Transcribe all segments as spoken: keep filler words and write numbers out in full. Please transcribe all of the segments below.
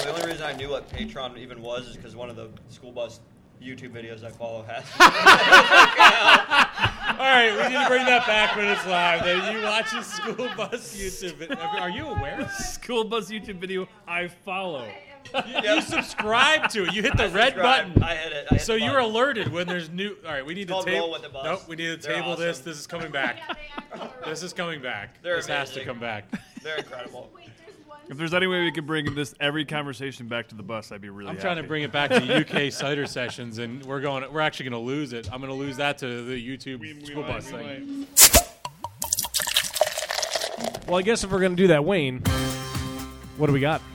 The only reason I knew what Patreon even was is because one of the school bus YouTube videos I follow has. All right, we need to bring that back when it's live. Then you watch a school bus YouTube video. Are you aware? School bus YouTube video I follow. You, you subscribe to it. You hit the I red subscribed. button. I hit it. I hit So the you're button. alerted when there's new. All right, we need to called table. Roll with the Bus. Nope, we need to They're table this. awesome. This is coming back. This is coming back. They're this has to amazing. come back. They're incredible. If there's any way we could bring this every conversation back to the bus, I'd be really I'm happy. trying to bring it back to U K cider sessions, and we're going. We're actually going to lose it. I'm going to lose that to the YouTube We- we school might, bus we thing. Well, I guess if we're going to do that, Wayne, what do we got?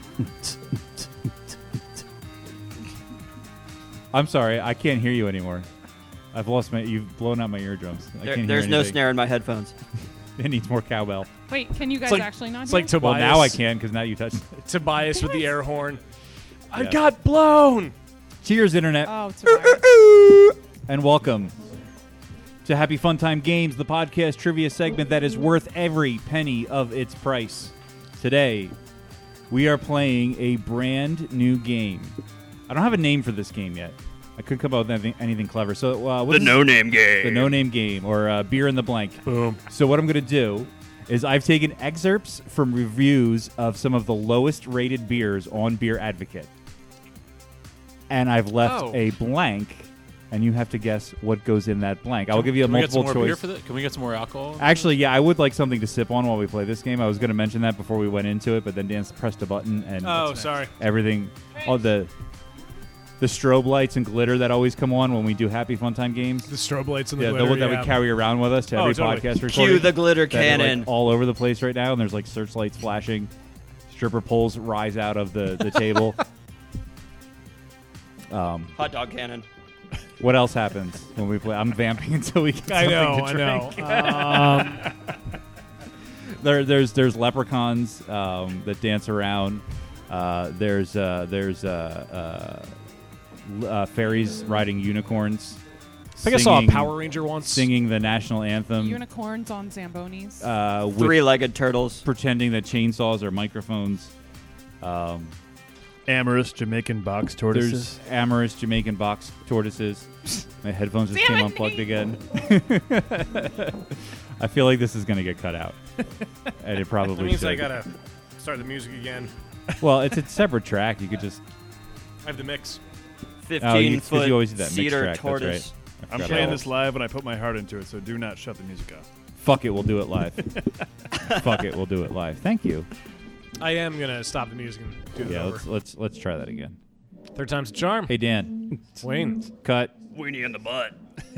I'm sorry, I can't hear you anymore. I've lost my. You've blown out my eardrums. I There, can't there's hear no anything. snare in my headphones. It needs more cowbell. Wait, can you guys like- actually not It's hear? like Tobias. Well, now I can because now you touched it. Tobias with the air horn. I Yeah. got blown. Cheers, internet, Oh, Tobias. and welcome to Happy Fun Time Games, the podcast trivia segment that is worth every penny of its price. Today, we are playing a brand new game. I don't have a name for this game yet. I couldn't come up with anything, anything clever. So, uh, what's The no-name game. the no-name game, or uh, beer in the blank. Boom. So what I'm going to do is I've taken excerpts from reviews of some of the lowest rated beers on Beer Advocate, and I've left Oh. a blank, and you have to guess what goes in that blank. I'll give you a Can we get some multiple more beer choice. for that? Can we get some more alcohol? Actually, yeah, I would like something to sip on while we play this game. I was going to mention that before we went into it, but then Dan pressed a button and Oh, sorry. everything, all the the strobe lights and glitter that always come on when we do Happy Fun Time games. The strobe lights and the Yeah, glitter. the one that yeah. we carry around with us to Oh, every totally. podcast recording. Cue the glitter that are, like, cannon. all over the place right now, and there's like searchlights flashing. Stripper poles rise out of the, the table. Um, Hot dog cannon. what else happens when we play? I'm vamping until we get I something know, to I drink. know. Um, There, there's there's leprechauns um, that dance around. Uh, there's uh, there's uh, uh, uh, fairies riding unicorns. I think I saw a singing- Power Ranger once. singing the national anthem. Unicorns on Zambonis. uh, with Three-legged turtles. pretending that chainsaws are microphones. Um, Amorous Jamaican box tortoises. there's amorous Jamaican box tortoises. My headphones just came Damn it, unplugged Nate. again. I feel like this is going to get cut out, and it probably That means should. I gotta start the music again. Well, it's a separate track. You could just. I have the mix. Oh, you, 'cause fifteen-foot you always do that mixed cedar track. tortoise. That's right. I I'm forgot playing about this live and I put my heart into it, so do not shut the music off. that. Fuck it, we'll do it live. Fuck it, we'll do it live. Thank you. I am gonna stop the music and do it Yeah, over. let's let's let's try that again. Third time's a charm. Hey Dan, Wayne. cut, Weenie in the butt.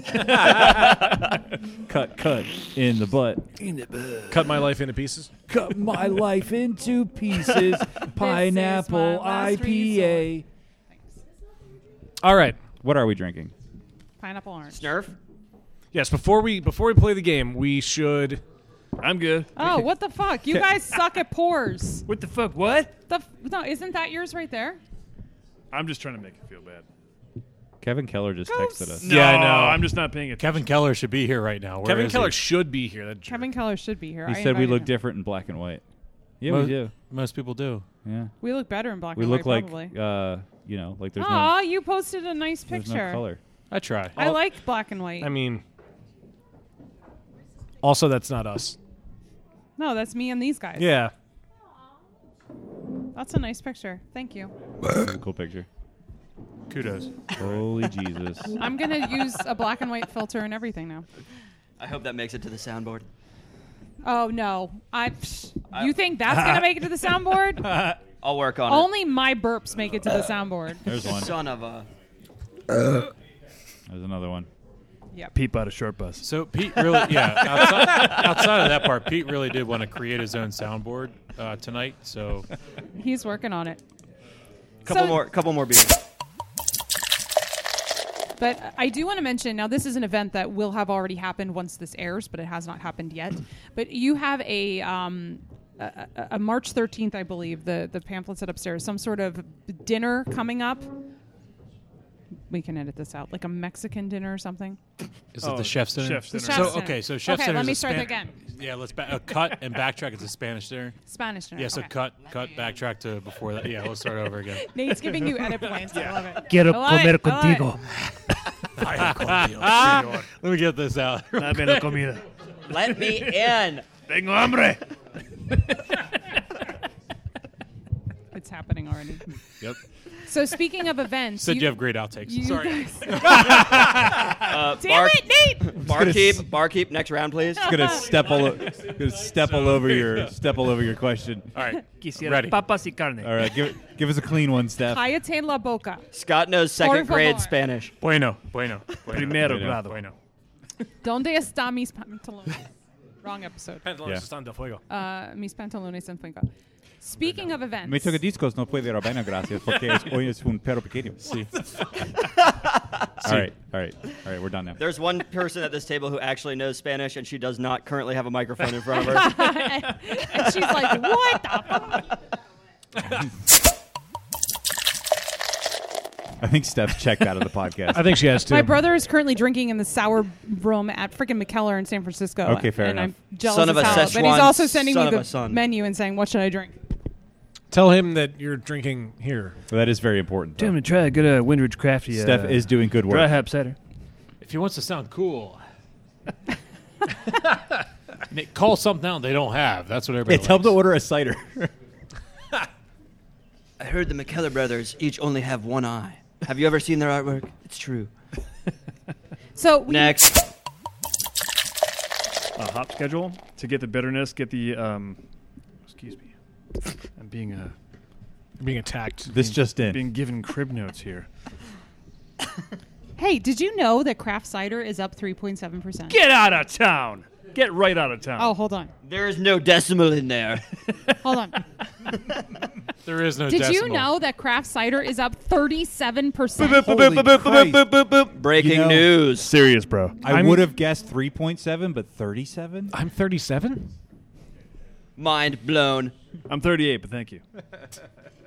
cut, cut in the butt. Cut my life into pieces. Cut my life into pieces. Pineapple my last I P A. All right. What are we drinking? Pineapple orange. Snurf. Yes. Before we before we play the game, we should. I'm good. Oh, what the fuck? You guys suck at pours. What the fuck? What? The f- no, isn't that yours right there? I'm just trying to make you feel bad. Kevin Keller just Go texted us. No, Yeah, I know. I'm just not paying attention. Kevin Keller should be here right now. Where Kevin is Keller he? should be here. That jerk. Kevin Keller should be here. He I said we invited look him. different in black and white. Yeah, Mo- we do. Most people do. Yeah, We look better in black we and look white, like probably. uh, you know, like there's Aw, no you posted a nice there's picture. no color. I try. I like black and white. I mean. Also, that's not us. no, that's me and these guys. Yeah. That's a nice picture. Thank you. That's a cool picture. Kudos. Holy Jesus! I'm going to use a black and white filter and everything now. I hope that makes it to the soundboard. Oh, no. I. Psh, you think that's going to make it to the soundboard? I'll work on it. Only my burps make it to the soundboard. There's one. Son of a. There's another one. Yep. Pete bought a short bus. So Pete really, yeah, outside, outside of that part, Pete really did want to create his own soundboard uh, tonight. So He's working on it. Couple So- more. Couple more beers. But I do want to mention, now this is an event that will have already happened once this airs, but it has not happened yet. But you have a um, a, a- a March thirteenth, I believe, the, the pamphlet set upstairs, some sort of dinner coming up. we can edit this out. Like a Mexican dinner or something. Is it Oh, the chef's dinner? chef's The dinner. chef's So dinner. okay, so chef's Okay, dinner. let is me a start Span- again. Yeah, let's ba- uh, cut and backtrack. It's a Spanish dinner. Spanish dinner. Yeah, so okay. cut, cut, backtrack to before that. Yeah, let's start over again. Nate's giving you edit points. I love it. Quiero I love comer it. I love it. contigo. Let me get this out. Dame la comida. Let me in. Tengo hambre. It's happening already. Yep. So speaking of events, Said you, have great outtakes. you Sorry. guys- Uh, Damn bar, it, Nate! barkeep, barkeep. Next round, please. Gonna step all o- gonna step all over your step all over your question. All right. Quisiera Ready. papas y carne. All right, give give us a clean one, Steph. Cállate en la boca. Scott knows Por second grade favor. Spanish. Bueno, bueno. bueno Primero bueno, grado. Bueno. ¿Dónde está mis pantalones? Wrong episode. Pantalones Yeah. están de fuego. Uh, mis pantalones en fuego. Speaking of events. Me toca discos, no puede ir a vaina, gracias, porque es, hoy es un perro pequeño. Sí. All right, all right, all right, we're done now. There's one person at this table who actually knows Spanish, and she does not currently have a microphone in front of her. And she's like, what the fuck? I think Steph checked out of the podcast. I think she has to. My brother is currently drinking in the sour room at freaking McKellar in San Francisco. Okay, fair and enough. I'm jealous Son of as a hell. But he's Szechuan also sending son me of a the son. menu and saying, what should I drink? Tell him that you're drinking here. Well, that is very important. Tell him though. to try a good uh, Windridge Crafty. Uh, Steph is doing good dry work. hop cider. If he wants to sound cool, Nick, call something out they don't have. That's what everybody Hey, tell him to likes. order a cider. I heard the McKellar brothers each only have one eye. Have you ever seen their artwork? It's true. So we, Next. A hop schedule to get the bitterness, get the um. Excuse me. I'm being uh, Being attacked. This just in. being given crib notes here. Hey, did you know that craft cider is up three point seven percent? Get out of town. Get right out of town. Oh, hold on. There is no decimal in there. Hold on. There is no Did decimal. you know that craft cider is up thirty-seven percent? Holy Christ. Breaking You know- news. Serious, bro. I I'm- would have guessed three point seven, but thirty-seven? I'm thirty-seven. Mind blown. I'm thirty-eight, but thank you.